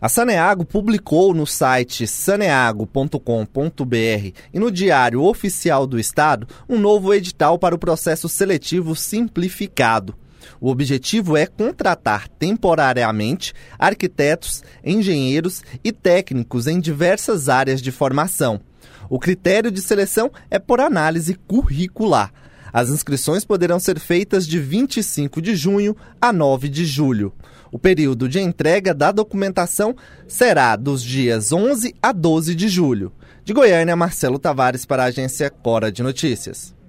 A Saneago publicou no site saneago.com.br e no Diário Oficial do Estado um novo edital para o processo seletivo simplificado. O objetivo é contratar temporariamente arquitetos, engenheiros e técnicos em diversas áreas de formação. O critério de seleção é por análise curricular. As inscrições poderão ser feitas de 25 de junho a 9 de julho. O período de entrega da documentação será dos dias 11 a 12 de julho. De Goiânia, Marcelo Tavares para a agência Cora de Notícias.